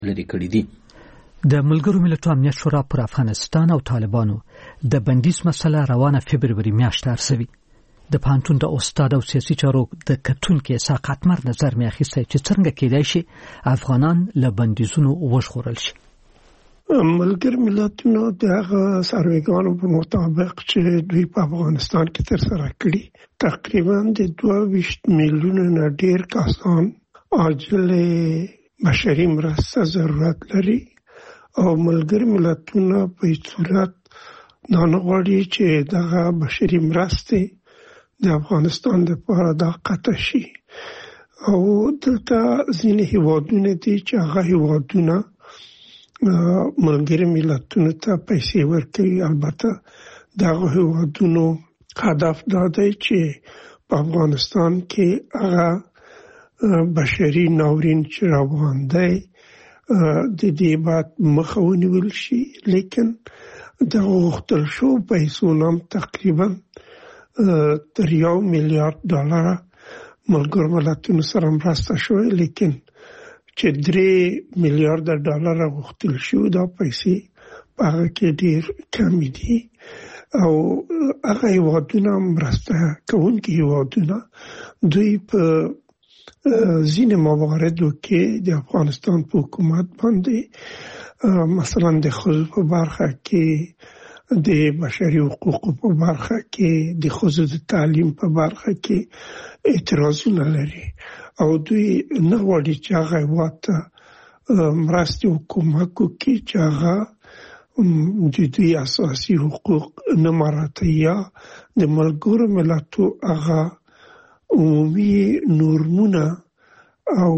لري کړي دي. د ملګرو ملتونو امنیت شورا پر افغانستان او طالبانو د بندیز مسله روانه فبروري میاشت ارسوي. د پانتون د استاد او سیاسي چارو د کتونکو ساقط مر نظر می اخیسته چې څنګه کېدای شي افغانان له بندیزونو وژغورل شي. ملګر ملتونو دغه سروېګانو په مطابق چې دوی په افغانستان کې تر سره کړي تقریبا د 22 میلیونه نه ډیر کسان عاجل بشري مرسته ضرورت لري او ملګر ملتونو په صورت نه غواړي چې دغه بشري مرسته د افغانستان لپاره د قطع شي او دلته ځینې هیوادونه دي چې هغه هیوادونه ملګری ملتونو ته پیسې ورکوي. البته دغه هیوادونو هدف دا دی چې په افغانستان کې هغه بشري ناورین چې روان دی د دې بعد مخه ونیول شي، لیکن د غوښتل شو پیسو نام تقریبا تر $1 میلیارډ ملګرو ملتونو سره مرسته شوې، لیکن چې $3 میلیارډ غوښتل شو دا پیسې په هغه کې ډیر کم دي او هغه هیوادونه مرسته کوونکي هیوادونه دوی په ځینې مواردو کې د افغانستان په حکومت باندې مثلا د ښځو په برخه کې، د بشري حقوقو په برخه کې، د ښځو د تعلیم په برخه کې اعتراضونه لري او دوی نه غواړي چې هغه هیواد ته مرستې حکومت وکړي چې هغه د دوی اساسي حقوق نه مراعاتوي یا د ملګرو ملتونو هغه عمومي نورمونه او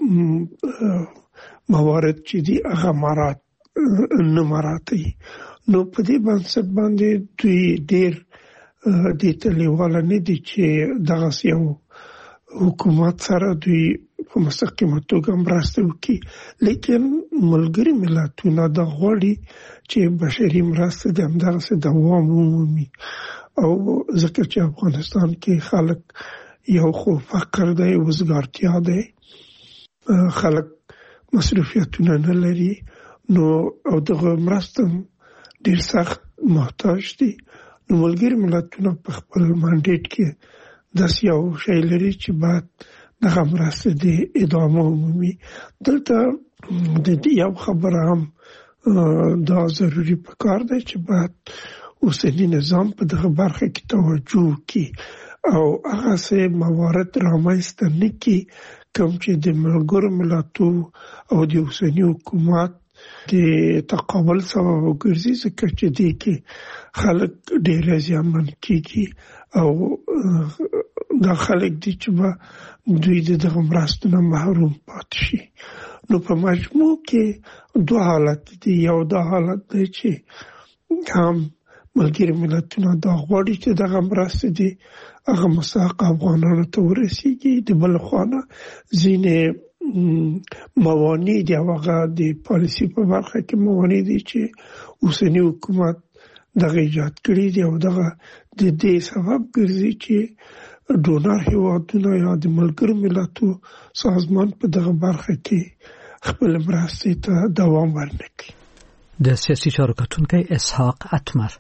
موارد چې دي هغه نه مراعاتوي. نو په دې بنسټ باندې دوی ډیر د تلیواله نه دي چې دغه یو حکومت سره دوی په مستقیمه توګه مرسته وکړي، لیکن ملګري ملتونه د غواړي چې بشري مرسته د همدغسې دوام ومومي او ځکه چې افغانستان کې خلک یو خو فقر دی، وزګارتیا دی، خلک مصروفیتونه نه لري، نو او دغه مرسته ډیر سخت محتاج دي. نو ملګري ملتونه په خپل منډیټ کې داسې یو شی لري چې باید دغه مرسته د ادامه ومومي. دلته د دې یو خبره هم دا ضروري پکار دی چې باید اوسنی نظام په دغه برخه کې توجه وکړي او هغه څه موارد رامنځته نه کړي کوم چې د ملګرو ملتونو او د اوسنی حکومت د تقابل سبب وګرځي، ځکه چې دې کې خلک ډېر زیانمن کېږي او دا خلک دي چې به دوی دغه مرستو نه محروم پاتې شي. نو په مجموع کې دوه حالت دي. یو دا حالت دی چې هم ملګري ملتونه دا غواړي چې دغه مرستې دي هغه مستحق افغانانو ته ورسیږي، د بل خوا نه ځینې موانع دي او هغه د پالیسي په برخه کې موانع دي چې اوسنی حکومت دغه ایجاد کړي دي او دغه د دې سبب ګرځي چې ډونر هیوادونه یا د ملګرو ملتونو سازمان په دغه برخه کې خپل مرستې ته دوام ورنکړي. د سیاسي چارو کتونکی اسحاق اتمر.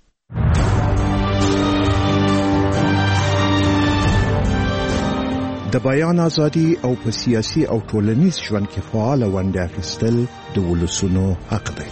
د بیان ازادي او په سیاسي او ټولنیز ژوند کې فعال ونډه اخیستل د ولسونو حق دی.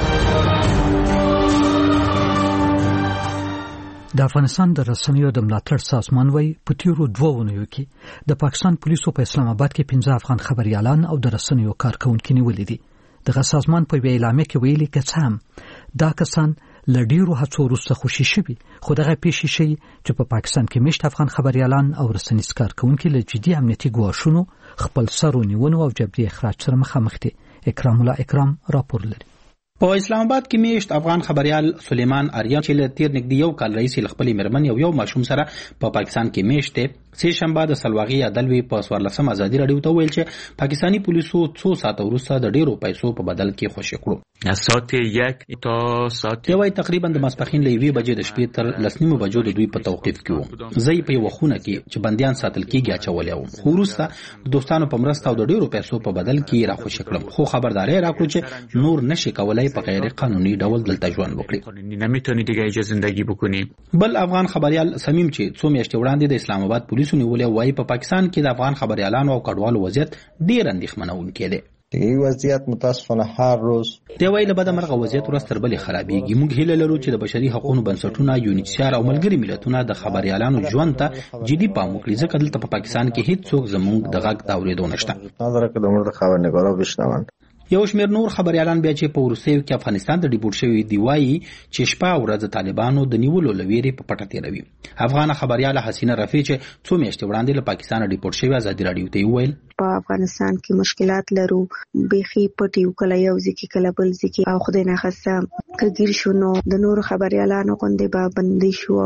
د افغانستان د رسنیو د ملاتړ سازمان وایي په تیرو 2 اونیو کې د پاکستان پولیسو په اسلام آباد کې 15 افغان خبريالان او د رسنیو کارکونکو نیولې دي. دغه سازمان په اعلامیه کې ویلي چې هم دا کسان لډیرو هڅو وروسته خوشي شوي، خو دغه پیښې شي چې په پاکستان کې مشت افغان خبريالان او رسنیز کارکونکو له جدي امنیتي ګواښونو، خپل سرونیونو او جبري اخراج سره مخامخ دي. اکرام الله اکرام راپور لري. په اسلام آباد کې میشت افغان خبريال سلیمان آریا چې له تیر نږدې یو کال رئیس خپل مرمن یو ماشوم سره په پاکستان کې میشته سه شنبه د سلواغي عدالوی په 14 ازادي رادیو ته ویل چې پاکستانی پولیسو 2 ساعت وروسته د ډیرو پیسو په بدل کې خوشی کړو. از ساعت 1 تا ساعت یوه تقریبا د ماسپخین له 1 بجې د شپې تر 10 بجو د دوی په توقیف کې وو. زه په یو خونه کې چې بندیان ساتل کېږي اچولې وم، خو وروسته د دوستانو په مرسته او د ډیرو پیسو په بدل کې راخوشي کړم، خو خبرداري راکړو چې نور نشي کولای په غیر قانوني ډول دلته ژوند وکړي. نمیتونی دیگه اینجا زندگی بکنی. بل افغان خبريال سمیم چې څو میاشتې وړاندې د اسلام آباد پولیسو نیولې وایي په پاکستان کې د افغان خبريالانو او کډوالو وضعیت ډیر اندېښمنونکی دی. این وضعیت متاسفانه هر روز دی وایي له بده مرغه وضعیت ورځ تر بلې خرابېږي. موږ هیله لرو چې د بشري حقوقو بنسټونه، یونیسیار او ملګري ملتونه د خبريالانو ژوند ته جدي پام وکړي، ځکه دلته په پاکستان کې هیڅوک زموږ د غږ د اورېدو نشته. نظر که د موږ خبرنګارو بشنوند. یو شمېر نور خبريالان بیا چې په وروستیو کې افغانستان ته ډیپورټ شوي دی وایي چې شپه او ورځ طالبانو د نیولو له ویرې په پټه تېروي. افغان خبرياله حسینه رفیع چې څو میاشتې وړاندې له پاکستانه ډیپورټ شوې ازادي راډیو ته وویل په افغانستان کې مشکلات لرو، بیخي پټ یو، کله یو ځکه کله بل ځکه، او خدای ناخسته کګیر شو نو د نور خبريالانو غوندې به بندي شو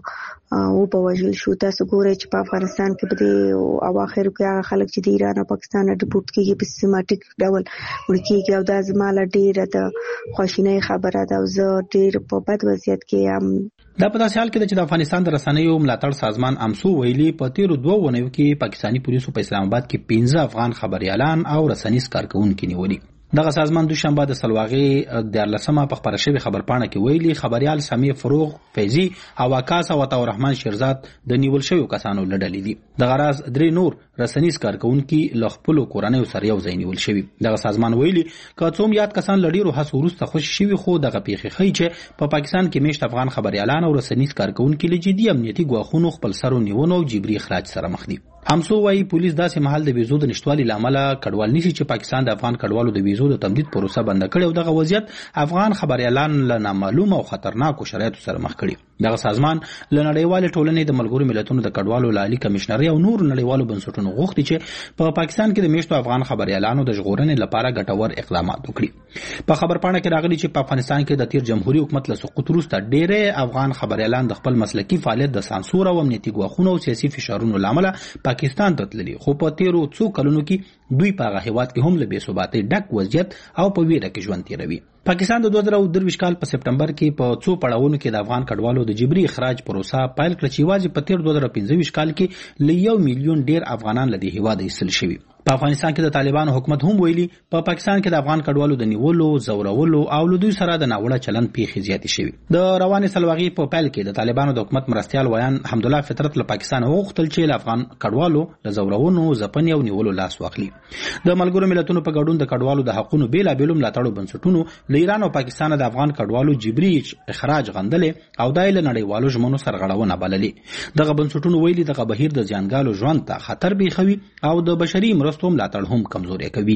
او په وژل شو. تاسو ګورئ چې په افغانستان کې په اواخر کې هغه خلک چې د ایران او پاکستان ډیپورټ کېږي په سیستماتیک ډول ورکیږي، او دا زماله ډیره د خواشینۍ خبره ده او زه ډیر په بد وضعیت کې یم. دا په داسې حال کې چې د افغانستان د رسنیو ملاتړ سازمان امسو ویلي په تیرو 2 اونیو کې پاکستاني پولیسو په اسلام آباد کې 15 افغان خبريالان او رسنیز کارکونکي نیولي. دغه سازمان دوشنبه د سلواغې د 14مه په خبره شوی خبرپاڼه کې ویلي خبريال سمیع فروغ فیضی او آکاس او عطا الرحمن شیرزاد د نیول شوی کسانو لړلې دي. دغه راز 3 نور رسنیز کارکونکي له خپل کورنۍ سره یو ځای نیول شوی. دغه سازمان ویلي که څوم یاد کسان لړیرو هڅو وروسته خوشي شوی، خو دغه پیښې ښیي چې په پاکستان کې میشت افغان خبريالان او رسنیز کارکونکي له جدي امنیتي ګواښونو خپل سرو نیونو او جبري اخراج سره مخ دي. همسو وايي پولیس داسې محل د ویزو د نشټوالي لامل کډوال نشي چې پاکستان د افغان کډوالو د ویزو د تمدید پروسه بند کړي او دغه وضعیت افغان خبريالان له نامعلومه او خطرناکو شرایطو سره مخ کړي. دغه سازمان له نړیوال ټولنې د ملګرو ملتونو د کډوالو لالي کمشنري او نور نړیوالو بنسټونو غوښتي چې په پاکستان کې د میشتو افغان خبريالانو د ژغورنې لپاره ګټور اقدامات وکړي. په خبرپاڼه کې راغلي چې په افغانستان کې د تیر جمهوریت حکومت له سقوط وروسته ډېر افغان خبريالان د خپل مسلکي فعالیت د سانسور او امنیتي ګواښونو او سیاسي فشارونو لامل پاکستان ته تللي، خو په تیرو څو کلونو کې دوی په هغه هیواد کې هم له بې ثباتۍ ډک وضعیت او په ویره کې ژوند تیروي. پاکستان د 2023 کال په سپټمبر کې په څو پړاوونو کې د افغان کډوالو د جبري اخراج پروسه پیل کړه چې یوازې په تیر 2015 کال کې له 1 میلیون ډیر افغانان له دې هیواد ایستل شوي. په افغانستان کې د طالبانو حکومت هم ویلي په پاکستان کې د افغان کډوالو د نیولو، زورولو او له دوی سره د ناوړه چلند پیښې زیاتې شوي. د روانې سلواغې په پیل کې د طالبانو د حکومت مرستیال ویان حمدالله فطرت له پاکستان وغوښتل چې له افغان کډوالو له زورونو، ځپنې او نیولو لاس واخلي. د ملګرو ملتونو په ګډون د کډوالو د حقوقو بیلابېلو ملاتړو بنسټونو له ایران او پاکستان د افغان کډوالو جبري اخراج غندلې او دای له نړیوالو ژمنو سرغړونه بللې. دغه بنسټونو ویلي دغه بهیر د زیانګالو ژوند ته خطر بیخوي او د بشري مرستو ملاتړ هم کمزوري کوي.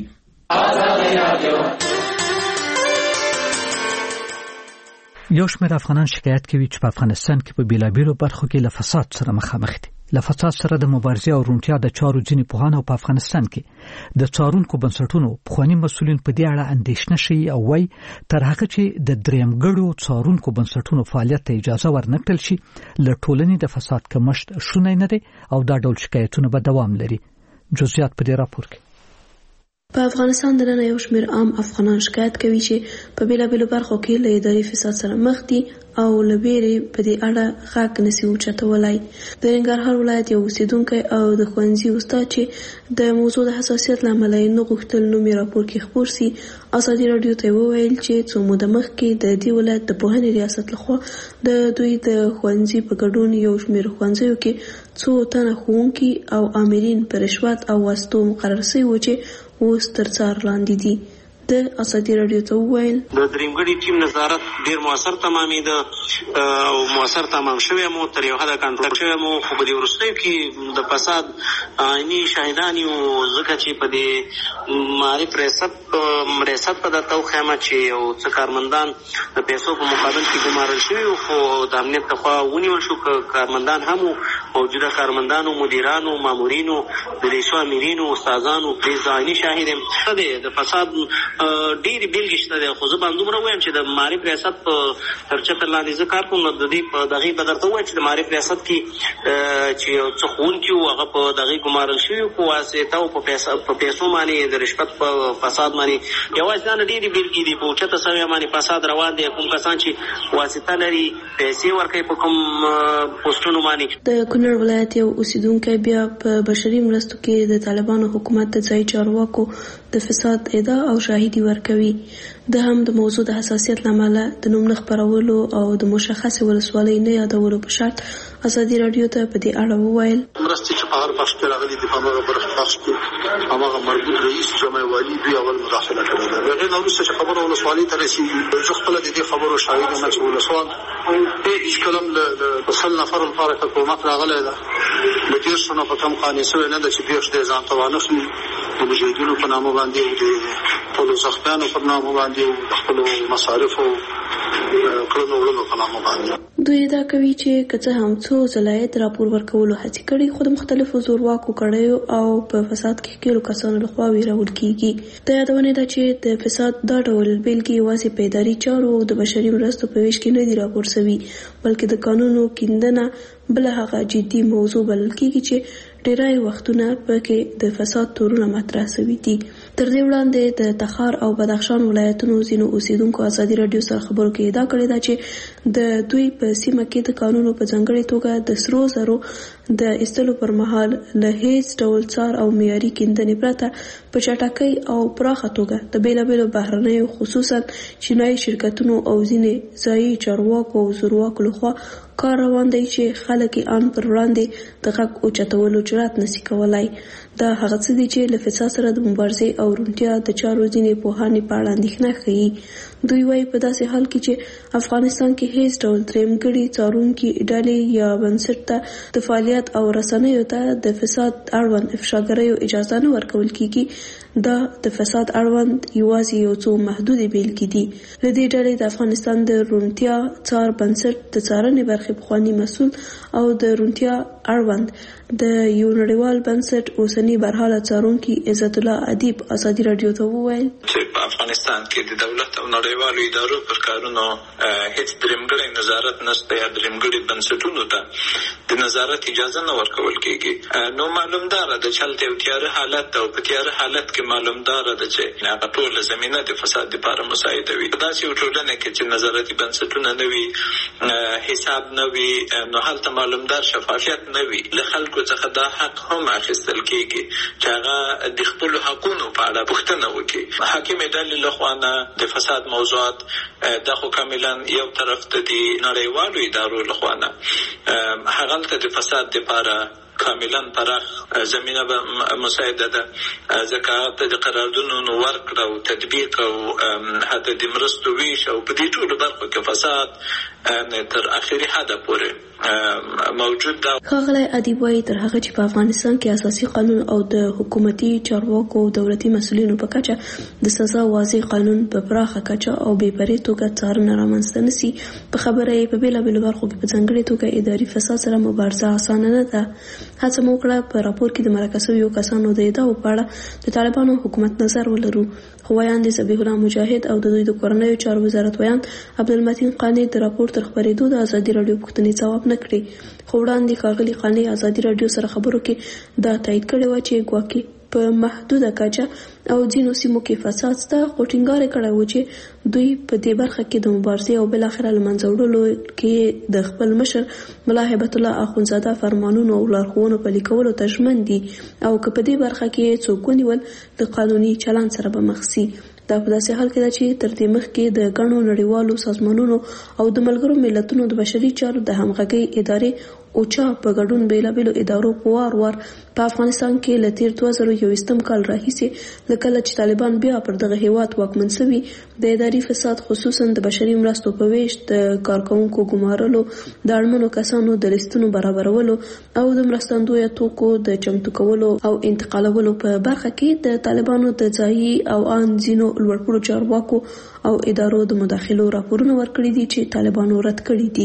یو شمېر افغانان شکایت کوي چې په افغانستان کې په بیلابېلو برخو کې له فساد سره مخامخ دي. له فساد سره د مبارزې او روڼتیا د چارو ځینې پوهان او په افغانستان کې د څارونکو بنسټونو پخواني مسؤلین په دې اړه اندېښنه شي او وایي تر هغه چې د درېمګړو څارونکو بنسټونو فعالیت ته اجازه ورنکړل شي له ټولنې د فساد کمښت شونی نه دی او دا ډول شکایتونه به دوام لري. جزئیات په دې راپور کې. په افغانستان دننه یو شمېر عام افغانان شکایت کوي چې په بیلابېلو برخو کې له اداري فساد سره مخ دي او له ویرې په دې اړه غږ نشي اوچتولی. د ننګرهار ولایت یو اوسېدونکی او د ښوونځي استاد چې د موضوع د حساسیت له امله یې نه غوښتل نوم یې راپور کې خپور سي، ازادي راډیو ته وویل چې څو موده مخکې د دې ولایت د پوهنې ریاست لخوا د دوی د ښوونځي په ګډون یو شمېر ښوونځیو کې څو تنه ښوونکي او آمرین په رشوت او واسطو مقرر شوي وو چې اوس تر څار لاندې دي. د ازادي راډیو ته وویل د درېمګړي ټیم نظارت ډیر موثر تمامېده او موثر تمام شوی مو تر یو حده کنټرول شوی مو، خو په دې وروستیو کې د فساد عیني شاهدان یو، ځکه چې په دې معرف ریاست په درته وښیم چې یو څه کارمندان د پیسو په مقابل کې ګمارل شوي، خو د امنیت لخوا ونیول شو. کارمندان هم موجوده کارمندانو، مدیرانو، مامورینو، د ریسو امیرینو، استادانو، د عیني شاهد د فساد ډېرې بېلګې شته دی. خو زه به همدومره ووایم چې د معارف ریاست په ترچتر لاندې زه کار کوم، نو د دې په دغې به درته ووایم چې د معارف ریاست کې چې یو څه ښوونکي وو هغه په دغې ګمارل شوي په واسطه او په پیسو باندې د رشوت په فساد باندې یوازې دا نه ډېرې بېلګې دي. په اوچته سویه باندې فساد روان دی. کوم کسان چې واسطه لري پیسې ورکوي په کوم پوسټونو باندې. د کونړ ولایت یو اوسیدونکی بیا په بشري مرستو کې د طالبانو حکومت د ځایي چارواکو د فساد ادعا او شاهدي ورکوي. د هم د موضوع د حساسیت له امله د نوم نه خپرولو او د مشخصې ولسوالۍ نه یادولو په شرط ازادي راډیو ته په دې اړه وویل مرستې چې په هر بخش کې راغلي دي په هماغه برخه بخش کې هماغه مربوط رئیس جمع والي دوی اول مداخله کړې ده. هغې نه وروسته چې خبره ولسوالۍ ته رسېږي زه خپله د دې خبرو شاهد یم چې ولسوال هېڅ کله له 100 نفرو لپاره حکومت راغلی ده له 10 نه په کم قانع شوی نه ده چې دېرش دی ځان ته وانخلي د مجاهدینو په نامه باندې او د خپلو زخمیانو په نامه باندې او د خپلو مصارفو کړنو وړنو په نامه باندې. دوی ادعا کوي چې که څه هم څو ځلایت راپور ورکولو هڅې کړي خو د مختلفو زورواکو کړیو او په فساد کې ښکېلو کسانو لخوا ویرول کیږي. د یادونې ده چې د فساد دا ډول بېلګې یوازې په اداري چارو او د بشري مرستو په ویش کې نه دي راپور شوي بلکې د قانونو کیندنه بل هغه جدي موضوع بلل کیږي چې ډیری وختونه پکې د فساد تورونه مطرح شوي دي. تر دې وړاندې د تخار او بدخشان ولایتونو ځینو اوسیدونکو ازادي راډیو سره خبرو کې ادعا کړې ده چې د دوی په سیمه کې د قانونو په ځانګړې توګه د سرو زرو د ایستلو پر مهال له هیڅ ډول څار او معیاري کیندنې پرته په چټکۍ او پراخه توګه د بېلابېلو بهرنیو خصوصا چینایي شرکتونو او ځینې ځایي چارواکو او زورواکو لخوا کار روان دی چې خلک یې ان پر وړاندې د غږ اوچتولو جرات نشي کولای. دا هغه څه دي چې له فساد سره د مبارزې او روڼتیا د چارو ځینې پوهانې په اړه اندېښنه ښیي. دوی وایي په داسې حال کې چې افغانستان کې هیڅ ډول درېمګړي څارونکي ډلې یا بنسټ ته د فعالیت او رسنیو ته د فساد اړوند افشاګریو اجازه نه ورکول کیږي. دا د فساد اړوند یوازې یو څو محدودې بېلګې دي. له دې ډلې د افغانستان د روڼتیا څار بنسټ د څارنې برخې پخواني مسؤل او د روڼتیا اړوند د یو نړیوال بنسټ اوسنی برحاله څارونکي عزت الله ادیب ازادي راډیو ته وویل چې په افغانستان کې د دولت او نړیوالو ادارو پر کارونو هیڅ درېمګړی نظارت نشته یا درېمګړي بنسټونو ته د نظارت اجازه نه ورکول کېږي. نو معلومداره ده چې هلته یو تیاره حالت او په تیاره حالت کې معلومداره ده چې هغه ټوله زمینه د فساد لپاره مساعده وي. په داسې یو ټولنه کې چې نظارتي بنسټونه نه وي حساب نه وي نو هلته معلومدار شفافیت نه وي. له خلکو څخه دا حق هم اخیستل کېږي چې هغه د خپلو حقونو په اړه پوښتنه وکړي. حاکمې ډلې له خوا نه د فساد موضوعات دا خو کاملا یو طرف ته د نړیوالو ادارو له خوا نه هغلته د فساد لپاره کاملا پراخ زمینه به مساعده ده ځکه ته د قراردادونو ورکړه او تطبیق او حتی د مرستو ویش او په دې ټولو برخو کې فساد تر اخري حده پورې موجود ده. ښاغلی ادیب وایي تر هغه چې په افغانستان کې اساسي قانون او د حکومتي چارواکو او دولتي مسؤلینو په کچه د سزا واضح قانون په پراخه کچه او بې پرې توګه څارنه رامنځته نشي په خبره یې په بېلابېلو برخو کې په ځانګړې توګه اداري فساد سره مبارزه اسانه نه ده. هڅه مو وکړه په راپور کې د مرکه شویو کسانو د ادعاو په اړه د طالبانو حکومت نظر ولرو. خو ویان د ذبیح الله مجاهد او د دوی د کورنیو چارو وزارت ویان عبدالمتین قانع د راپور تر خپرېدو د ازادي راډیو پوښتنې ځواب نه کړې. خو وړاندې ښاغلي قانع ازادي راډیو سره خبرو کې دا تایید کړې وه چې ګواکې په محدوده کچه او ځینو سیمو کې فساد شته خو ټینګار یې کړی و چې دوی په دې برخه کې د مبارزې او بالاخره له منځه وړلو کې د خپل مشر ملا هیبت الله اخونزاده فرمانونو او لارښوونو پلي کولو ته ژمن دي او که په دې برخه کې څوک ونیول د قانوني چلند سره به مخ شي. دا په داسې حال کې ده چې تر دې مخکې د ګڼو نړیوالو سازمانونو او د ملګرو ملتونو د بشري چارو د همغږۍ ادارې اوچا په ګډون بېلابېلو ادارو په وار په افغانستان کې له تېر 2021 کال راهیسې له کله چې طالبان بیا پر دغه هېواد واکمن شوي د اداري فساد خصوصا د بشري مرستو په ویش د کارکوونکو ګمارلو د اړمنو کسانو د لیستونو برابرولو او د مرستندویه توکو د چمتو کولو او انتقالولو په برخه کې د طالبانو د ځایي او ان ځینو لوړپوړو چارواکو او ادارو د مداخلو راپورونه ورکړي دي چې طالبانو رد کړي دي.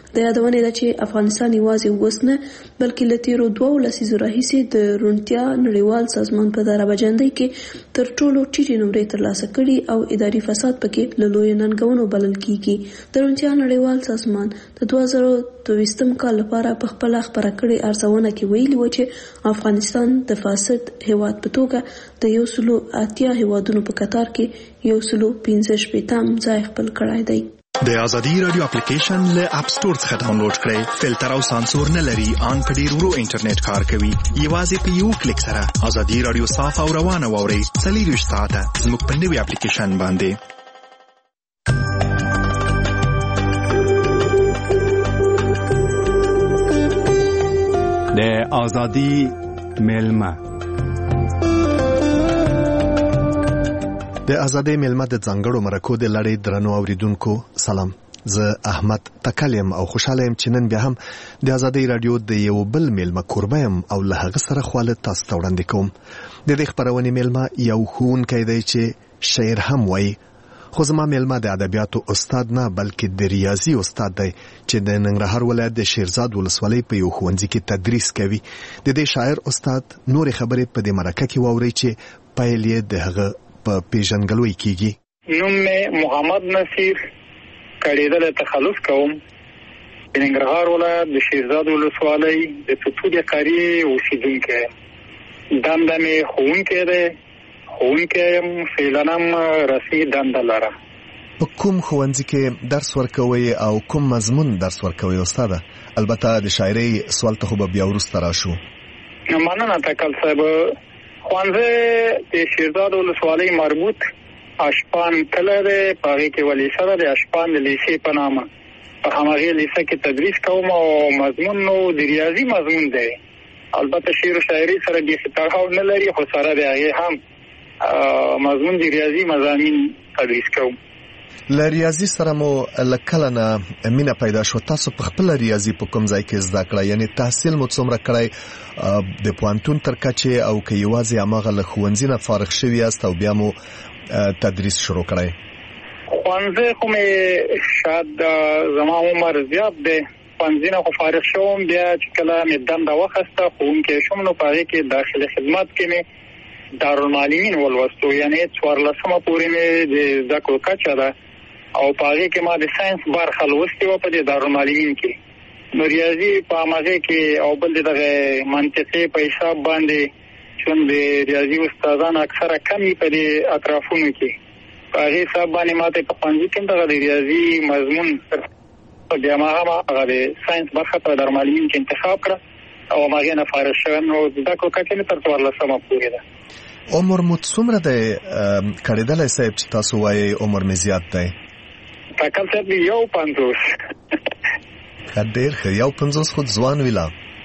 د یادونې ده چې افغانستان یوازې اوس نه بلکې له تیرو 2 لسیزو راهیسې د روڼتیا نړیوال سازمان په دربجندۍ کې تر ټولو ټیټې نمرې ترلاسه کړي او اداري فساد پکې له لویو ننګونو بلل کیږي. د روڼتیا نړیوال سازمان د 2022 کال لپاره په خپل خبره کړې ارزونه کې ویلي و چې افغانستان د فاسد هیواد په توګه د 180 هیوادونو په قطار کې 115 ځای خپل کړای دی. د ازادي رادیو اپلیکیشن له اپ سٹور څخه ډاونلوډ کړئ. فلټر او سانسور نه لري، ان په ډیر ورو انټرنیټ کار کوي. یوازې په یو کلیک سره ازادي رادیو صاف او روانه واورئ. 24 ساعته زموږ په نوي اپلیکیشن باندې. د ازادي ملما د ازادۍ ملما د ځانګړو مرکو د لړۍ درنو اوریدونکو سلام. زه احمد تکلم او خوشاله يم چې نن بیا هم د ازادۍ رادیو د یو بل ملما قربه يم او له هغه سره خواله تاسو ته وړاندې کوم. د دې خبرونې ملما یو ښوونکی دی چې شاعر هم وایي، خو زما ملما د ادبیاتو استاد نه بلکې د ریاضي استاد دی چې د ننګرهار ولایت د شیرزاد ولسوالۍ په یو ښوونځي کې تدریس کوي. د دې شاعر استاد نور خبرې په دې مرکه کې واوري چې پیل یې د هغه په پیژنګلوي کیږي. نوم مې محمد نصیر، کړیدل تخلص کوم. د ننګرهار ولایت د شیرزاد ولسوالۍ د توتودي قریه اوسیدونکی. دنده مې ښوونکی دی، ښوونکی یم، فعلاً رسمي دنده لرم. په کوم ښوونځي کې درس ورکوي او کوم مضمون درس ورکوي استاده؟ البته د شاعرۍ سوال ته خو بیا وروسته راشو. مننه تکل صاحب. ښوونځی د شیرزاد ولسوالۍ مربوط اشپان کله دی، په هغې کې ولیسه ده د اشپان د لیسې په نامه. په همغې لیسه کې تدریس کوم او مضمون نو د ریاضي مضمون دی. البته شعر و شاعري سره بیخي تړاو نه لري، خو سره د هغې هم مضمون د ریاضي مضامین تدریس کوم. له ریاضي سره مو له کله نه مینه پیدا شو؟ تاسو په خپل ریاضي په کوم ځای کې زده کړه؟ یعنی تحصیل مو څومره کړی د پوهنتون تر کچې، او که یوازې هماغه له ښوونځي نه فارغ شوي یاست او بیا مو تدریس شروع کړی؟ ښوونځی خو مې شاید زما عمر زیات دی، ښوونځي نه خو فارغ شوم. بیا چې کله مې دنده واخیسته ښوونکی شوم، نو په هغې کې داخلي خدمت کې مې دارالمعلمین ولوستو، یعنی 14مه پورې مې د زده کړو کچه ده او په هغې کې ما د ساینس برخه لوستې وه په دې دارالمعلمین کې. نو ریاضي په همغې کې او بل د دغه منطقې په حساب باندې چون د ریاضي استادان اکثره کم وي په دې اطرافونو کې، په هغې حساب باندې ما ته په ښوونځي کې دغه د ریاضي مضمون بیا ما هم هغه د ساینس برخه په دارالمعلمین کې انتخاب کړه او همغې نه فارغ شوم. نو زده کړو کچه مې تر 14مه پورې ده. عمر مو څومره دی کړېدلی صاحب چې تاسو وایئ عمر مې زیات دی؟ تکل صاحب 51. ښه، ډېر ښه. 51 خو ځوان وي لا.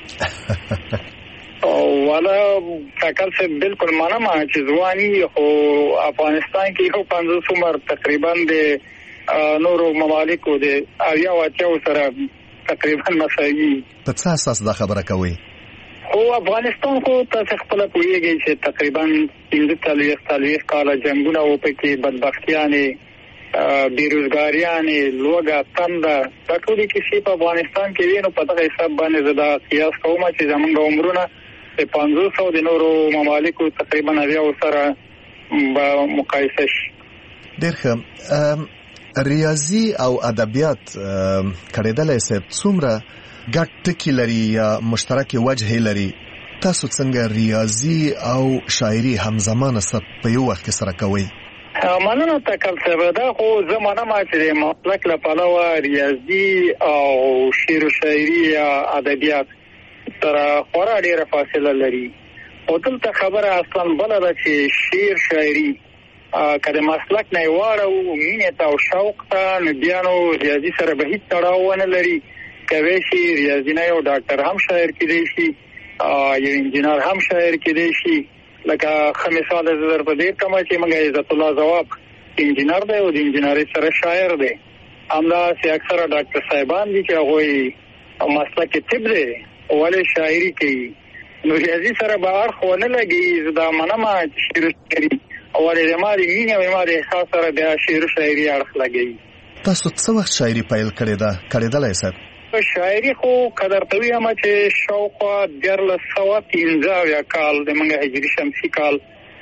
والا تکل صاحب بالکل منم چې ځواني، خو افغانستان کې 50 عمر تقریبا د نورو ممالکو د 80 سره تقریبا مساوي. په څه اساس دا خبره کوي؟ خو افغانستان خو تاسو خپل پوهیږئ چې تقریبا 45 کاله جنگونه و، پکې بدبختیانې، بیروزګاریانې، لوږه، تنده، دا ټولې کیسې په افغانستان کې وي. نو په دغه حساب باندې زه دا قیاس کوم چې زموږ عمرونه د 500 د نورو ممالکو تقریبا 80 سره به مقایسه شي. ډېر ښه. ریاضي او ادبیات کړېدلی صاحب څومره ګډ ټکي لري یا مشترکې وجهې لري؟ تاسو څنګه ریاضي او شاعري همزمانه په یو وخت کې سره کوئ؟ مننه تکل صاحب. دا خو زه منم چې د مسلک له پلوه ریاضي او شعر و شاعري یا ادبیات سره خورا ډېره فاصله لري. او دلته خبره اصلا بله ده چې شعر شاعري که د مسلک نه یې واړو مینې ته او شوق ته، نو بیا نو ریاضي سره به هیڅ تړاو ونه لري. کوی شي ریاضي نه یو ډاکټر هم شاعر کېدی شي، یو انجینر هم شاعر کېدی شي. لکه ښه مثال زه در په دې کومه چې موږ عزت الله ځواب انجینر دی او د انجینرۍ سره شاعر دی. همداسې اکثره ډاکټر صاحبان دي چې هغوی مسلک طب دی ولې شاعري کوي. نو ریاضي سره به اړخ ونه لګي. زه دا منم چې شعر و شاعري ولې د ما د مینې او ما د احساس سره بیا شعر و شاعري اړخ لګوي. تاسو څه وخت شاعري پیل کړې ده؟ کړېدلی صاحب؟ شاعري خو قدرتوي هم چې شاوخوا 1315 کال د منګه هجری شمسي کال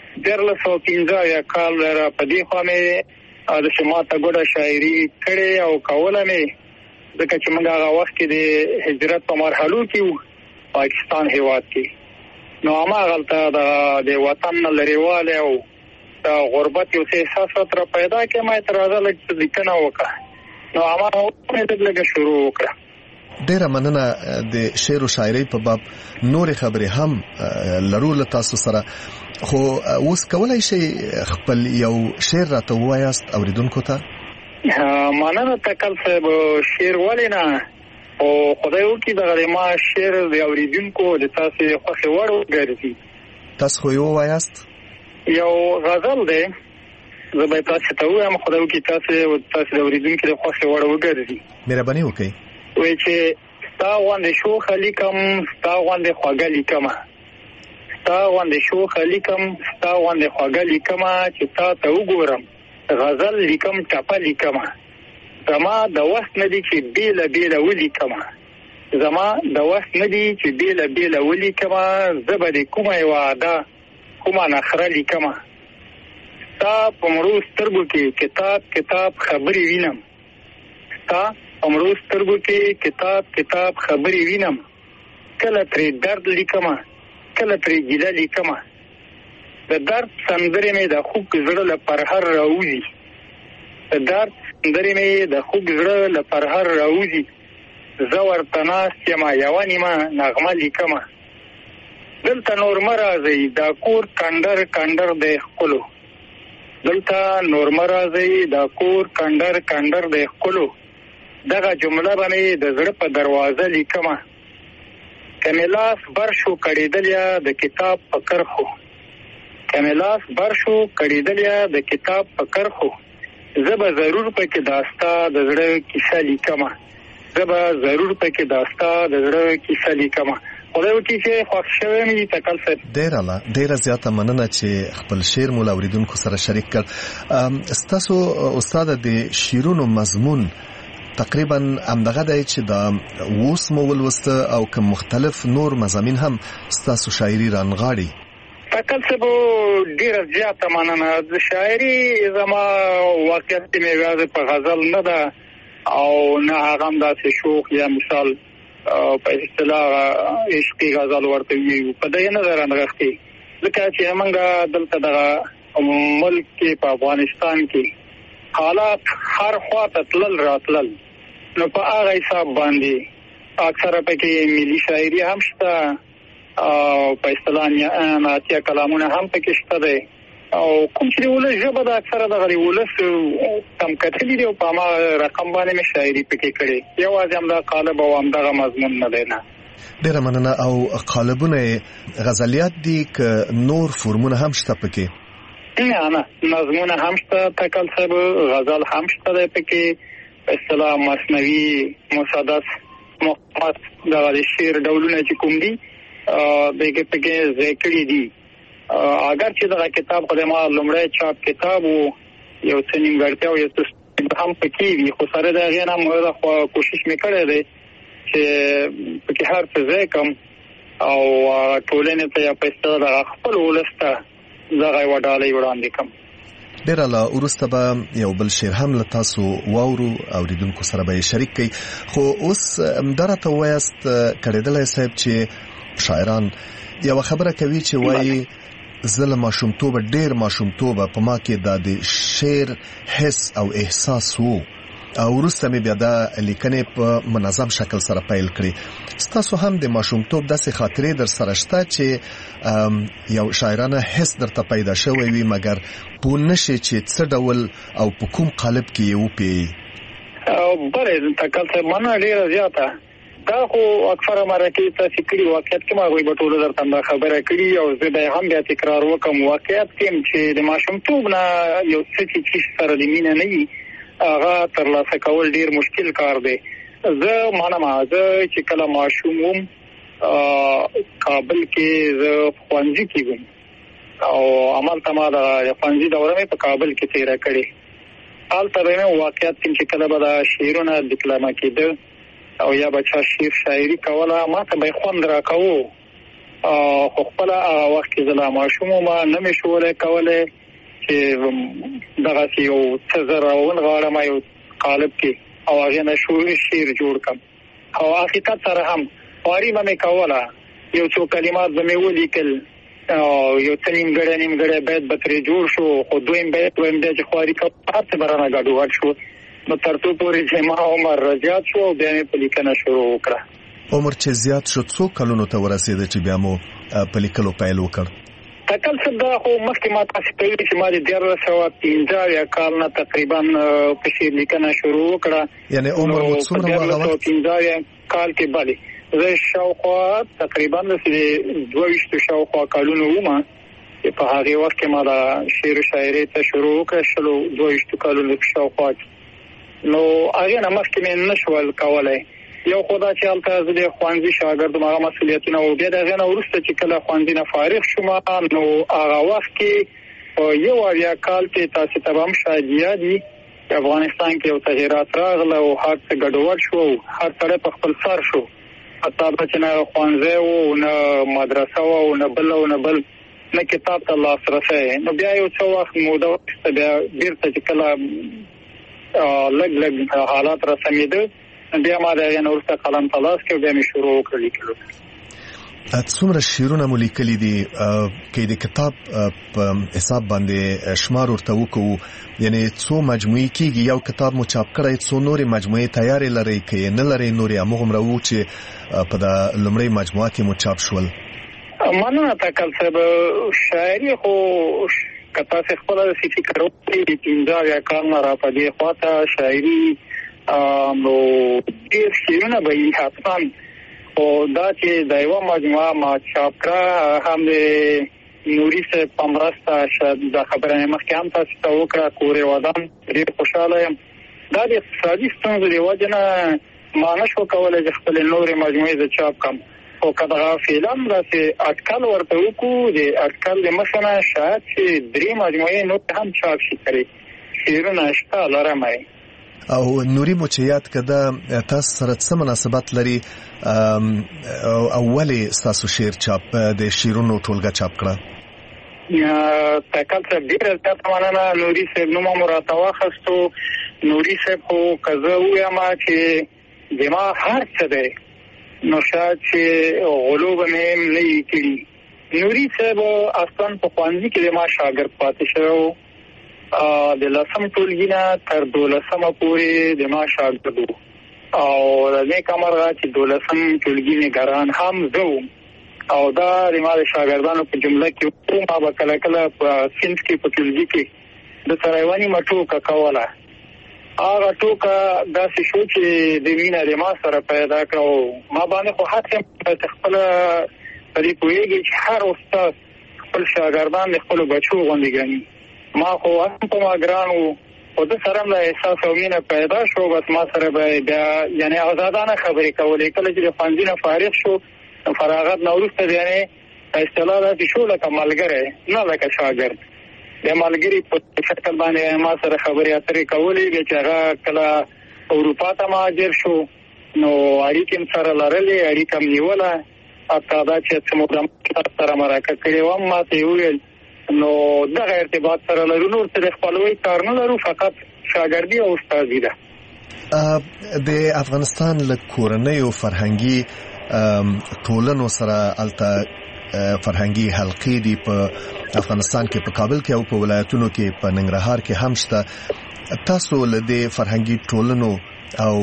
1315 کال را پدې خو مې د شماته ګډه شاعري کړې او کوله مې ځکه چې موږ هغه وخت کې د هجرت په مرحلو کې پاکستان هیواد کې نو هغه د وطن لريواله او د غربت یو څه احساس را پیدا کې ما اعتراض لیکنه وکړه نو هغه په دې شروع وکړه. ډیره مننه د شعر او شاعري په باب نور خبرې هم لرول تاسو سره خو اوس کولای شي خپل یو شعر راته وایاست اوریدونکو ته؟ مننه تکل صاحب شعر ولینا او خدای وکي دغه ما شعر د اوریدونکو د تاسو خوښ وړو ګرځي. تاسو خو یو وایاست؟ یو غزل دی زه به تاسو ته وایم خدای وکي تاسو د اوریدونکو د خوښ وړو ګرځي. مهرباني وکړئ. وای چې ستا غوندې شوخ لیکم ستا غوندې خوږه لیکم ستا غوندې شوخ لیکم ستا غوندې خوږه لیکم چې تا ته وګورم غزل لیکم ټپه لیکم زما د وخت نه دي چې بیله بیله ولیکم زما د وخت نه دي چې بیله بیله ولیکم زه به د کومه وعده کومه نخره لیکم ستا په مړو سترګو کې کتاب کتاب خبرې وینم ستا امروز سترګو کې کتاب کتاب خبرې وینم کله پرې درد لیکم کله پرې ګیله لیکم د درد سندرې مې د خوږ زړه له پرهر راوځي د درد سندرې مې د خوږ زړه له پرهر راوځي زه ورته ناست یم یوه نیمه نغمه لیکم دلته نور مه راځئ دا کور کنډر کنډر دی ښکلو دلته نور مه راځئ دا کور کنډر کنډر دی ښکلو دغه جمله باندې د زړه په دروازه لیکمه کملاس بر شو کړیدلیا د کتاب په کرخو کملاس بر شو کړیدلیا د کتاب په کرخو زه به ضرور پکې داستا د زړه کیسه لیکمه زه به ضرور پکې داستا د زړه کیسه لیکمه خدای وکړي چې خوښ شوی مې تکل سره ډیره زیاته مننه چې خپل شعر مو اوریدونکو سره شریک کړ. تاسو استاد د شعرونو مضمون تقریبا همدغه دی چې دا اوس مو ولوسته او کوم مختلف نور مضامین هم ستاسو شاعري رانغاړي؟ تکل څه ډیره زیاته مننه د شاعري زما واقعیت مې غواړم په غزل نه ده او نه هغه هم داسې شوق یا مثال په اصطلاح عشقي غزل ورته وي په دې نه رانغښتي ځکه چې موږ دلته دغه ملک کې په افغانستان کې حالات هر خواته تلل راتلل نو په هغه حساب باندې اکثره پکې ملي شاعري هم شته او په اصطلاح ناتیه کلامونه هم پکې شته دي او کوم چې ولې ژبه د اکثره د ولس تم کتلې دی او په ما رقم باندې مې شاعري پکې کړې یو ځم دا قالب او هم دغه مضمون نه دی نه. ډیره مننه. او قالبونه غزلیات دي ک نور فورمونه هم شته پکې؟ نه نظمونه هم شته تکل صاحب غزل هم شته دی پکې په اصطلاح مثنوي مسدس مقامات د شعر ډولونه چې کوم دي دغه پکې ذکر دي اگر چې دا کتاب خو د ما لومړی چاپ کتاب یو څه نیمګړتیا او یو څه هم پکې وي خو سره دا غیر هم کوشش میکړی دی چې پکې هر څه ځای کم او ټولنې ته په اصطلاح خپل ولسته زغه وډالې وړاندې کوم. ډیر لا ورسته به یو بل شعر هم له تاسو واورو اوریدونکو سره به شریک کړي خو اوس درته وایست کړهدلای صاحب چې شاعران یو خبره کوي چې وایي زله ماشومتوب ډیر ماشومتوب په ما کې د شعر حس او احساس وو او ورسته مې بیا د لیکنې په منظم شکل سره پیل کړی. تاسو هم د ماشومتوب داسې خاطرې در سره شته چې یو شاعرانه حس درته پیدا شوی وي مګر پوه نشي چې څه ډول او په کوم قالب کې یو پی بله تکل صاحب مننه ډیره زیاته دا خو اکثره مرکې تاسې کړي واقعیت کې ما هغوی به ټولو درته دا خبره کړي او زه به هم بیا تکرار وکړم واقعیت کې چې د ماشومتوب نه یو څه چې سره د مینه نه وي هغه ترلاسه کول ډیر مشکل کار دی. زه منم زه چې کله ماشوم وم کابل کې زه ښوونځي کې وم او عملته ما د ښوونځي دوره مې په کابل کې تیره کړې هلته به مې واقعیت چې کله به د شعرونه ډیپلوما کېده او یا بچا شعر شاعري کوله ما ته به خوند راکاوه خو خپل وخت کې زلا ماشوم ما نه مشوله کوله چې دغه یو څه زراون غواړم یو قالب کې او هغه نه شعر جوړ کم او حقیقت سره هم واری باندې کوله یو څو کلمات زمې ولیکل او یو څنګه نیمګړی بیت به ترې جوړ شو خو دویم بیت چې خواري کوه هڅه برانه ګډوډ شو نو ترڅو پورې چې ما عمر زیات شو بیا مې په لیکنه شروع وکړه. عمر چې زیات شو څو کلونو ته ورسېد چې بیا مو په لیکلو پیل وکړ؟ تکل څه دا خو مخکې ما تاسو ته ویل چې ما د 1915 کال نه تقریبا په شعر لیکنه شروع وکړه. یعنی عمر مو څومره وغوښت؟ 1915 کال کې بله زه شاوخوا تقریبا د 22 شاوخوا کلونو وم چې په هغه وخت کې ما د شعر و شاعري ته شروع وکړه 22 کلونو شاوخوا. نو هغه نه مخکې مې نشول کولای یو خدا چې البته زه د خوانزي شاګرد ما مسؤلیتونه او بیا دغه نه ورسته چې کله خوانزي نه فارغ شوم نو هغه وخت کې یو اویا کال کې تاسو ته هم شاید یادي افغانستان کې یو تغیرات راغله او هر څه ګډوډ شو هر څه په خپل سر شو حتی چې نه خوانزي او نه مدرسه او نه بل نه کتاب ته لاسرسي نو بیا یو څو وخت موده بیا بیرته چې کله لګ حالات را سمېده بیا ما د نورسته قلم تلاش کې بیا مې شروع وکړ لیکلو. څومره شعرونه مو لیکلي دي کې د کتاب په حساب باندې شمار ورته وکړو یعنی څو مجموعي کېږي یو کتاب مو چاپ کړی څو نورې مجموعې تیارې لري کې نه لري نورې همغومره وو چې په د لومړۍ مجموعه کې مو چاپ شول؟ مننه تکل صاحب شاعري خو کتا څه خپل فکر وکړي د 15 کال نه را پدې خواته شاعري نو ډېر شعرونه به یې حتما او دا چې د یو مجموعه ما چاپ کړه هم د نوري صاحب په مرسته شاید دا خبره مخکې هم تاسو ته وکړه کورې ودان ډېر خوشاله یم. دا د اقتصادي ستونزو د وجې نه ما نشو کولی چې خپلې نورې مجموعې زه چاپ کړم خو که دغه فعلا داسې اټکل ورته وکړو د اټکل د مخې نه شاید چې 3 مجموعې نور هم چاپ شي کړي شعرونه شته لرم او نوري مو چې یاد کده تاسو سره څه مناسبت لري اولی تاسو شعر چاپ د شعرونو ټولګه چاپ کړه؟ تکل صاحب ډېر زیات مننه نوري صاحب نوم مو راته واخیستو. نوري صاحب خو که زه ووایم چې زما هر څه دی نو شاید چې غلو به مې نه یې کړي. نوري صاحب اصلا په ښوونځي کې د ما شاګرد پاتې شوی و د 10م ټولګي نه تر 12مه پورې د ما شاګرد و او د نیک مرغه چې 12م ټولګي نګران هم زه وم او دا د ما د شاګردانو په جمله کې ما به کله کله په صنف کې په ټولګي کې د سره یوه نیمه ټوکه کوله. هغه ټوکه داسې شو چې د مینه د ما سره پیدا کړه او ما باندې خو هڅه چې خپله په دې پوهېږي چې هر استاد خپل شاګردان د خپلو بچو غوندې ګڼي. ما خو هم په ما ګران و خو د سره هم د احساس او مینه پیدا شو بس ما سره به بیا یعنې آزادانه خبرې کولې. کله چې د ښوونځي نه فارغ شو فراغت نه وروسته یعنې اصطلاح داسې شو لکه ملګری نه لکه شاګرد. د ملګري په شکل باندې ما سره خبرې اترې کولې چې هغه کله اروپا ته مهاجر شو نو اړیکې هم سره لرلې اړیکه هم نیوله حتی دا چې څه موده سره مرکه کړې وم ما ته یې وویل نو دغه ارتباط سره لرو نور څه د خپلوۍ کار نه لرو فقط شاګردي او استادي ده. د افغانستان له کورنیو فرهنګي ټولنو سره الته فرهنګي حلقې دي په افغانستان کې په کابل کې او په ولایتونو کې په ننګرهار کې هم شته. تاسو له دې فرهنګي ټولنو او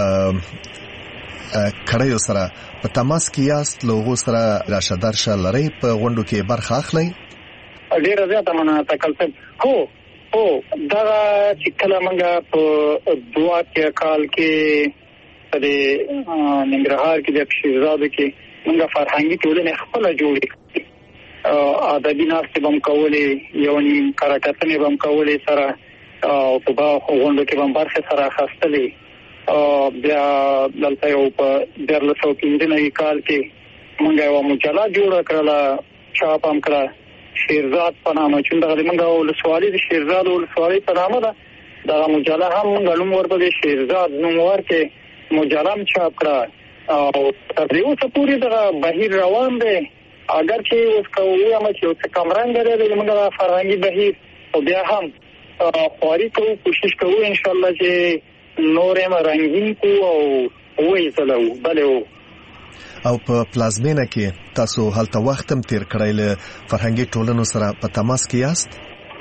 کړیو سره په تماس کې یاست لوغو سره راشه درشه لري په غونډو کې برخه اخلي؟ ډیره زیاته مننه تکل صاحب. هو دا چې کله موږ په 2 کال کې په ننګرهار کې د شیرزاد کې موږ فرهنګي ټولنه خپل جوړې کړې ادبي ناستې هم کولې یو نیم کارکتنې هم کولې سره او په غونډو کې هم برخه سره اخیستلې. بیا دلته یو په 1915 کال کې موږ یو مجله جوړه کړله چاپ هم کړه شیرزاد په نامه چې دغه موږ ولسوالۍ د شیرزاد ولسوالۍ په نامه ده دغه مجله هم موږ نوم ورته شیرزاد نوم ورکړې مجله چاپ کړه او تر دې اوسه پورې دا بهیر روان دی. اگر چې اوس کوو ما چې اوس کم رنګ لري موږ دا فرهنګي بهیر او بیا هم خواري کوو، کوشش کوو ان شاء الله چې نور هم رنګین کو او وې سلو بلو. او په پلازمینه کې تاسو هلته وخت هم تیر کړی له فرهنګي ټولنو سره په تماس کې یاست؟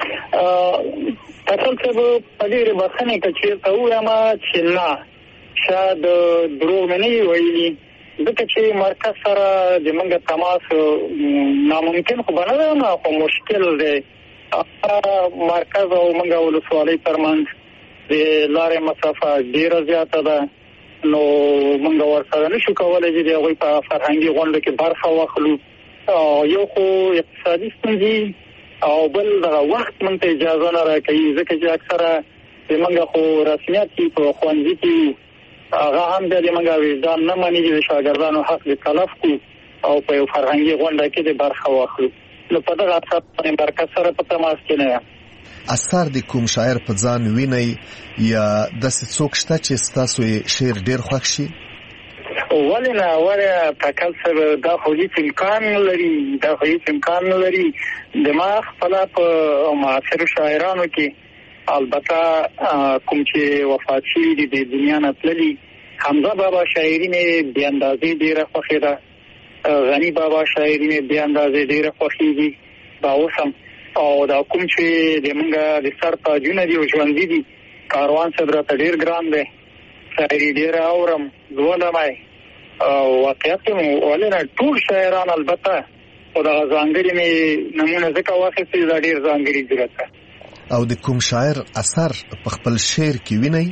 اصل څه په دې بخښنه کې چې تاسو ما چې نه شاید دروغ نه ویلي ځکه چې مرکز سره د موږ تماس ناممکن خو بنه نه خو مشکل دی. مرکز او موږ ولسوالۍ ترمنځ د لارې مسافه ډیره زیاته ده، نو موږ ورسره نشو کولای چې هغوی په فرهنګي غونډو کې برخه واخلو. یو خو اقتصادي ستونزې او بل دغه وخت موږ ته اجازه نه راکوي ځکه چې اکثره موږ خو رسمیت کې په ښوونځي کې هغه هم د موږ وجدان نه مني چې شاګردانو حق دې تلف کو او په یو فرهنګي غونډه کې د برخه واخلو. نو په دغه اساس باندې مرکز سره په تماس کې نه یم. اثر د کوم شاعر په ځان ویني یا داسې څوک شته چې ستاسو شعر ډیر خوښ شي؟ ولنه تکل سره دا خو هیڅ امکان نه لري. دماغ خپل په معاصر شاعرانو کې البته کوم چې وفات شوي دي د دنیا نه تللي، حمزه بابا شاعري مې بې اندازې ډېره خوښې ده، غني بابا شاعري مې بې اندازې ډېره خوښېږي دا اوس هم. او دا کوم چې د موږ د سر تاجونه دي او ژوندي دي کاروان صاحب راته ډېر ګران دی، شاعري ډېره اورم لولم یې او واقعیت کې ولې ټول شاعران البته خو دغه ځانګړي مې نمونه ځکه واخیستې دا ډېر ځانګړي ځیرک ده. او د کوم شاعر اثر په خپل شعر کې وینئ؟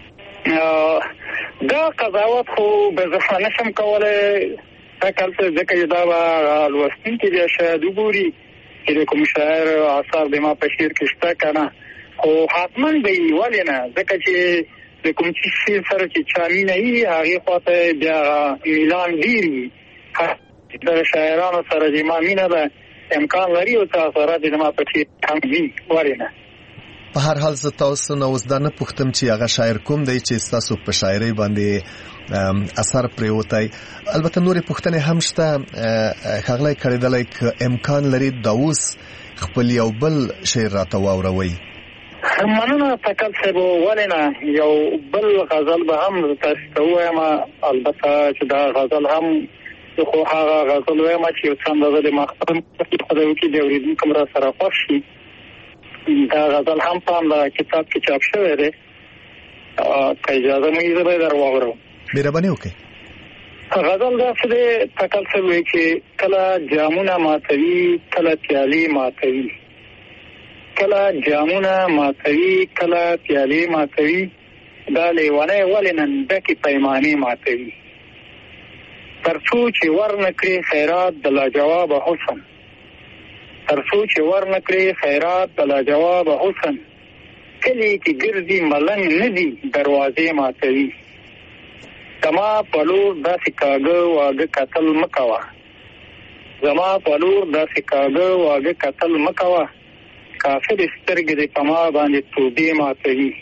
دا قضاوت خو به زه نشم کولی ځکه چې دا به لوستونکي بیا شاید وګوري چې د کوم شاعر اثر د ما په شعر کې شته که نه، خو حتما به یې ولې نه ځکه چې د کوم شعر سره چې چا مینه وي هغې خواته بیا میلان ډېر وي. د شاعرانو سره چې ما مینه ده امکان لري او څه اثرات د ما په شعر هم وي ولې نه. په هر حال زه تاسو نه اوس دا نه پوښتم چې هغه شاعر کوم دی چې ستاسو په شاعرۍ باندې اثر پرېوتی. البته نورې پوښتنې هم شته ښاغلی کړېدلی که امکان لري دا اوس خپل یو بل شعر راته واوروئ. مننه تکل صاحب، ولې نه یو بل غزل به هم تاسو ته ووایم. البته چې دا غزل هم خو هغه غزل وایم چې یو څه اندازه د مخفرم خدای وکړي د اورېدونکو را سره خوښ شي. دا غزل هم په همدغه کتاب کې چاپ شوی دی، که اجازه مې زه به یې در واورم. مهرباني وکړئ. غزل داسې دی تکل صاحب وایي چې کله جامونه ماتوي کله پیالې ماتوي، کله جامونه ماتوي کله پیالې ماتوي، دا لیونی ولې نن ډکې پیمانې ماتوي. تر څو چې ورنکړي خیرات د لاجواب حسن، تر څو چې ورنکړي خیرات د لاجواب حسن، کلی کې ګرځي ملنګ نه دي دروازې ماتوي. زما په لور داسې کاږه واږه کتل مه کوه، زما په لور داسې کاږه واږه کتل مه کوه، کافر سترګې دې په ما باندې توبې ماتوي.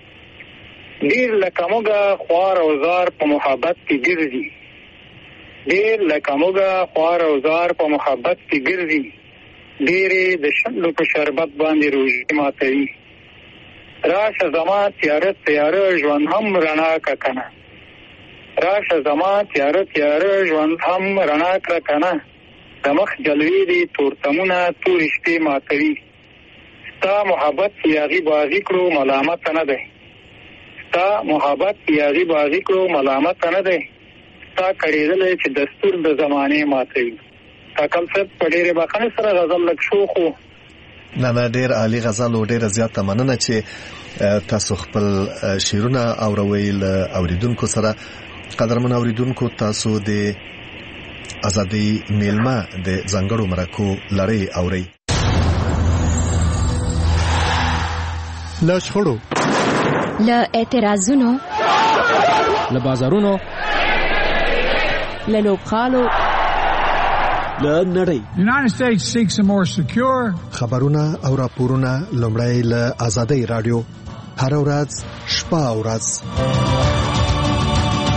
ډېر لکه موږه خوار او زار په محبت کې ګرځي، ډېر لکه موږه خوار او زار په محبت کې ګرځي، ډېرې د شنډو په شربت باندې روژې ماتوي. راشه زما تیاره تیاره ژوند هم رڼا کړه کنه، راشه زما تیاره تیاره ژوند هم رڼا کړه کنه، د مخ جلوې دې تورتمونه تورې شپې ماتوي. ستا محبت یاغي باغي کړو ملامت نه دی، ستا محبت یاغي باغي کړو ملامت نه دی، ستا کړېدلی چې دستور د زمانې ماتوي. تاکل صاحب په ډېرې بخښنې سره غزل لږ شوخ و. نه ډېر عالي غزل او ډېره زیاته مننه چې تاسو خپل شعرونه اوروئ له اوریدونکو سره. قدرمن اوریدونکو، تاسو د ازادۍ میلمه د ځانګړو مرکو لړۍ اورئ. له شخړو، له اعتراضونو، له بازارونو، له لوبغالو، له نړۍ. United States seeks a more secure. خبرونه او راپورونه لومړی له ازادۍ رادیو هر ورځ شپه او ورځ.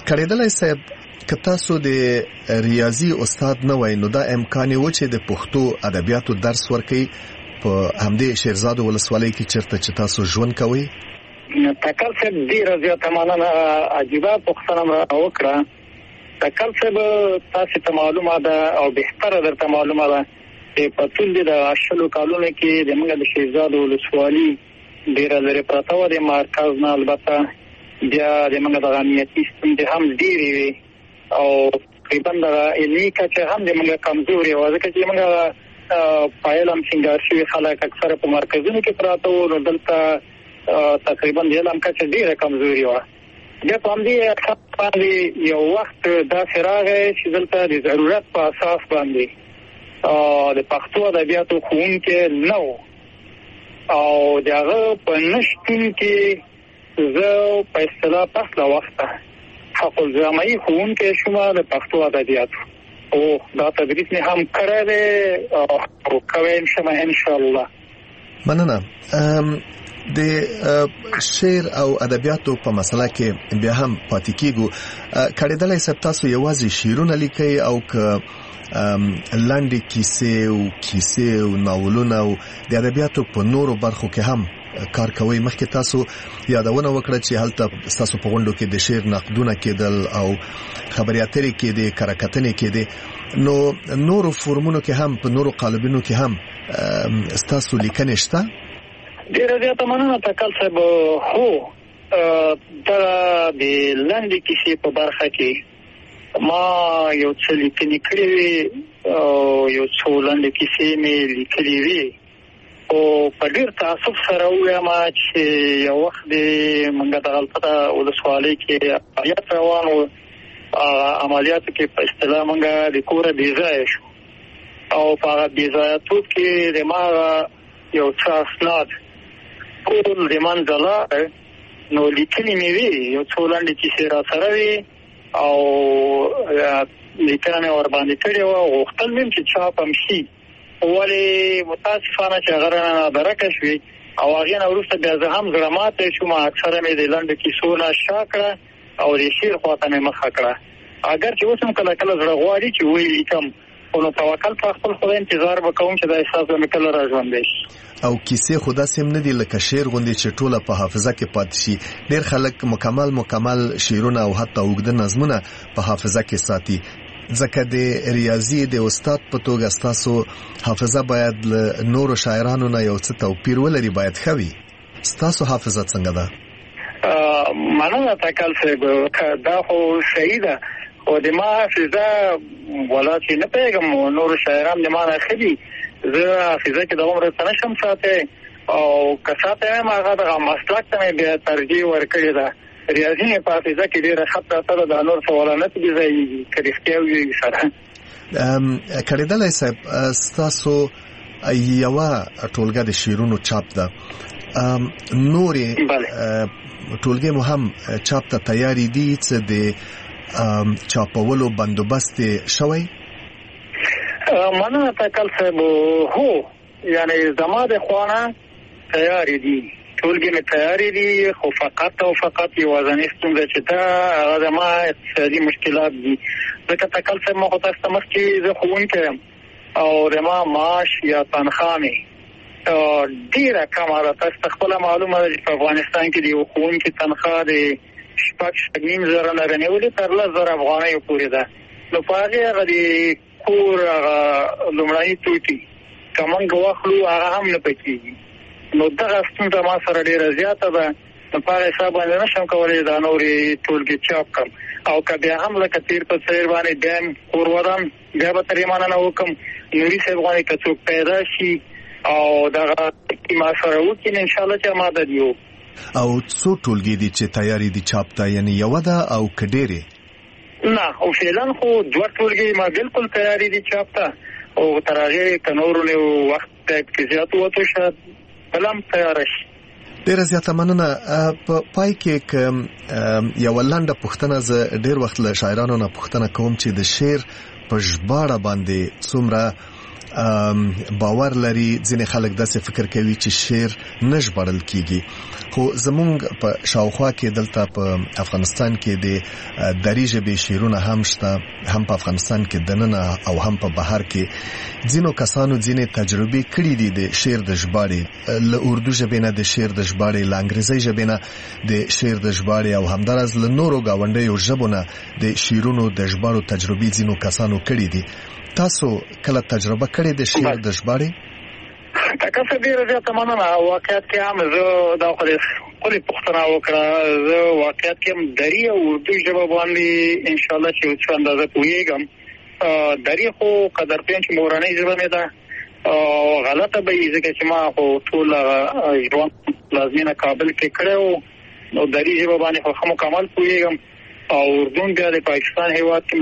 کړیدلای صاحب که تاسو د ریاضي استاد نه وای نو دا امکان و چې د پښتو ادبیاتو درس ورکړي په همدې شیرزاد ولسوالۍ کې چیرته چې تاسو ژوند کوئ؟ تکل صاحب ډېره زیاته مننه، عجیبه پوښتنه مې وکړه. تکل صاحب تاسو ته معلومه ده او بهتره درته معلومه ده چې په ټول د 80 کالونو کې د موږ د شیرزاد ولسوالۍ ډېره لرې پرته وه د مرکز نه، البته بیا د موږ د امنیتي ستونزې هم ډېرې وې او تقریبا د علمي کچه هم د موږ کمزورې وه، ځکه چې موږ فایل هم سینګار شوي خلک اکثره په مرکزونو کې پراته وو، نو دلته تقریبا د علم کچه ډېره کمزورې وه. بیا په همدې اساس باندې یو وخت داسې راغی چې دلته د ضرورت په اساس باندې د پښتو ادبیاتو ښوونکی نه و او د هغه په نشتون کې زه په اصطلاح پس له وخته حق الزامي ښوونکی شوم د پښتو ادبیاتو او دا تدریس مې هم کړی دی او کوم شم ان شاء الله. مننه. د شعر او ادبیاتو په مسله کې بیا هم پاتې کیږو. کړیدلای صاحب تاسو یوازې شعرونه لیکئ او که لاندې کیسې او ناولونه او د ادبیاتو په نورو برخو کې هم کار کوي؟ مخکې تاسو یادونه وکړه چې هلته تاسو په غونډو کې د شعر نقدونه کېدل او خبري اترې کېدې، کراکتنې کېدې، نو نورو فورمونو کې هم په نورو قالبونو کې هم تاسو لیکنې شته؟ ډېره زیاته مننه تکل صاحب. هو دا د لاندې کیسې په برخه کې ما یو څه لیکنې کړې وې او یو څو لاندې کیسې مې لیکلې وې او په ډېر تاسف سره ووایم چې یو وخت د موږ د الفتا ولسوالۍ کې عملیات روان و، عملیاتو کې په اصطلاح موږ د کوره بېځایه شو او په هغه بېځایه‌توب کې د ما یو څه اسناد ټول د منځه لاړ، نو لیکنې مې وې یو څو لاندې کیسې را سره وې او لیکنه مې ورباندې کړې وه او غوښتل مې چې چاپ هم شي، ولې متاسفانه چې هغه رانه نادرکه شوې او هغې نه وروسته بیا زه هم زړه ماتی شوم، اکثره مې د لنډو کیسو نه شا کړه او د شعر خواته مې مخه کړه. اگر چې اوس هم کله کله زړه غواړي چې ویې لیکم، خو نو توکل په خپل خدای انتظار به کوم چې دا احساس به مې کله را ژوندی شي. او کیسې خو داسې هم نه دي لکه شعر غوندې چې ټوله په حافظه کې پاتې شي. ډېر خلک مکمل شعرونه او حتی اوږده نظمونه په حافظه کې ساتي، ځکه د ریاضي د استاد په توګه ستاسو حافظه باید له نورو شاعرانو نه یو څه توپیر ولري، باید ښه وي. ستاسو حافظه څنګه ده؟ مننه تکل صاحب، دا خو صحیح ده، خو د ما حافظه ولا چې نه پوهېږم نورو شاعران د ما نه ښه دي، زه حافظه کې د عمر څه نشم ساتی او که ساتی هم هغه دغه مسلک ته مې بیا ترجیح ورکړې ده. ریاضي مې په حافظه کې ډېره ښه پراته ده، دا نور سوالانه ته بېځایېږي که رښتیا ووایي سره. کړیدلی صاحب ستاسو یوه ټولګه د شعرونو چاپ ده، نورې ټولګې مو هم چاپ ته تیارې دي؟ څه د چاپولو بندوبست شوی؟ مننه تکل صاحب. هو یعنی زما د خوانه تیارې دي، ټولګې مې تیارې دي، خو فقط او فقط یوازینۍ ستونزه چې ده هغه زما اقتصادي مشکلات دي، ځکه تکل صاحب ما خو تاسو ته مخکې زه ښوونکی یم او زما معاش یا تنخوا مې ډېره کمه ده. تاسو ته خپله معلومه ده چې په افغانستان کې د یو ښوونکي تنخوا د 6.5 نه رانیولې تر 10,000 افغانیو پورې ده، نو په هغې هغه د کور هغه لومړني توکي که موږ واخلو هغه هم نه پکېږي، نو دغه ستونزه ما سره ډېره زیاته ده، نو په هغه حساب باندې نشم کولی دا نورې ټولګې چاپ کړم او که بیا هم لکه تیر په څېر باندې بیا هم کور ودم بیا به ترې مننه وکړم، نوري صاحب غواړي که څوک پیدا شي او دغه ما سره وکړي انشاءالله چې مدد یو. او څو ټولګې دي چې تیارې دي چاپ ته، یعنی یوه ده او که ډېرې؟ نه او فعلا خو 2 ټولګې ما بالکل تیارې دي چاپ ته او تر هغې که نورو نه وخت کې زیات ووتو شاید بله هم تیاره شي. ډېره زیاته مننه. په پای کې که یوه لنډه پوښتنه، زه ډېر وخت له شاعرانو نه پوښتنه کوم چې د شعر په ژباړه باندې څومره باور لري ځینې خلک داسې فکر کوي چې شعر نه ژباړل کیږي خو زمونږ په شاوخوا کې دلته په افغانستان کې د دري ژبې شعرونه هم شته هم په افغانستان کې دننه او هم په بهر کې ځینو کسانو ځینې تجربې کړې دي د شعر د ژباړې له اردو ژبې نه د شعر د ژباړې له انګریزي ژبې نه د شعر د ژباړې او همدارس له نورو گاونډیو ژبو نه د شعرونو د ژباړو تجربې ځینو کسانو کړې دي تاسو کله تجربه کړې د شعر د ژباړې تاسو ډیر زیاته مننه واقعیت کې هم زه دا خپل پوښتنه وکړه زه واقعیت کې هم دري او اردو ژبه باندې ان شاء الله چې څه اندازه پوهیږم دري خو قدرتین چې مورنۍ ژبه نه ده غلطه به یې ځکه چې ما خو ټول ژوند لازمینه کابل کې کړو نو دري ژبه باندې خو مکمل پوهیږم او اردو بیا د پاکستان هیواد کې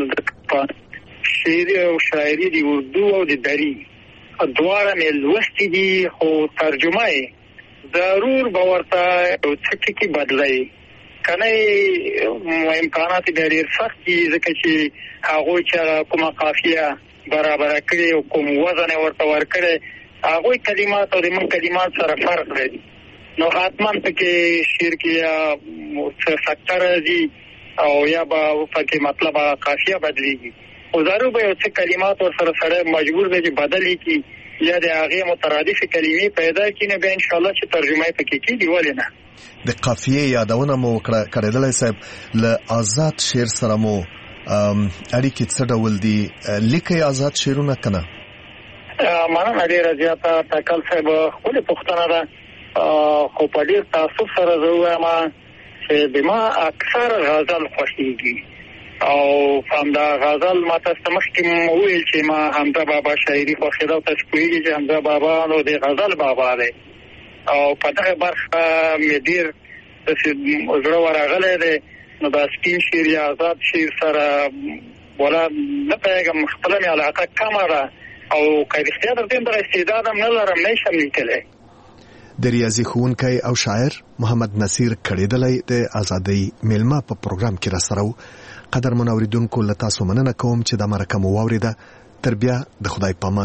شعر او شاعري د اردو او د دري دواره مې لوستي دي خو ترجمه یې ضرور به ورته څه کې بدلای کنه امکانات ډېر سخت دي ځکه چې هغه چې کومه قافیه برابر کړي او کوم وزن ورته ورکړي هغه کلمات او د من کلمات سره فرق لري نو حتمان پکې شعر کې یا څه فکر دي او یا به پکې مطلب قافیه بدلېږي او ضرور به څه کلمات ور سره مجبور دي چې بدلې کی یا د هغه مترادف کلمې پیدا کینې به ان شاء الله چې ترجمه پکې کیږي ولې نه د قافیه یادونه مو کړدلای صاحب له آزاد شعر سره مو اړیکې څه ډول دي لیکي آزاد شعرونه کنه مننه ډیره زیاته تکل صاحب خپل پوښتنه ده خو په ډیر تاسو سره زه وایم چې بما اکثر غزل خوښیږي او همدا غزل ما تاسو مخکې وویل چې ما حمزه بابا شاعري خوښیده او تاسو پوهیږئ چې حمزه بابا نو د غزل بابا دی او په دغه برخه مې ډیر زړه ورغلی دی نو دا سپین شعر یا آزاد شعر سره ولا نه پوهېږم خپله مې علاقه کمه ده او که رښتیا درته دغه استعداد هم نه لرم نشم لیکلی د ریاضي ښوونکی او شاعر محمد نصیر کړېدلی د ازادۍ میلمه په پروګرام کې راسره و قدرمن اوریدونکو له تاسو مننه کوم چې دا مرکه مو واورېده تر بیا د خدای پامان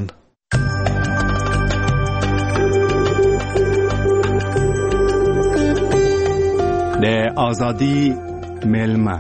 د ازادۍ میلمه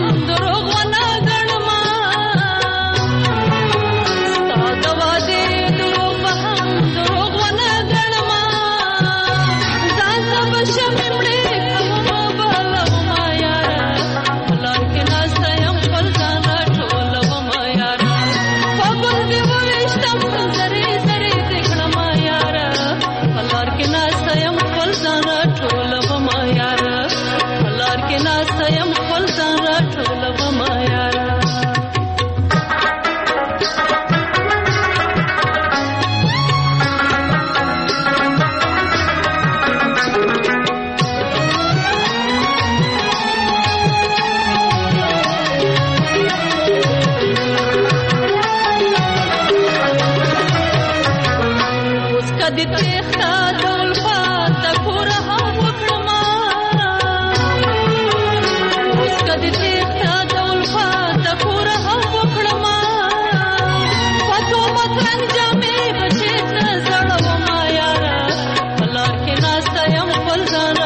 دوا دې زنه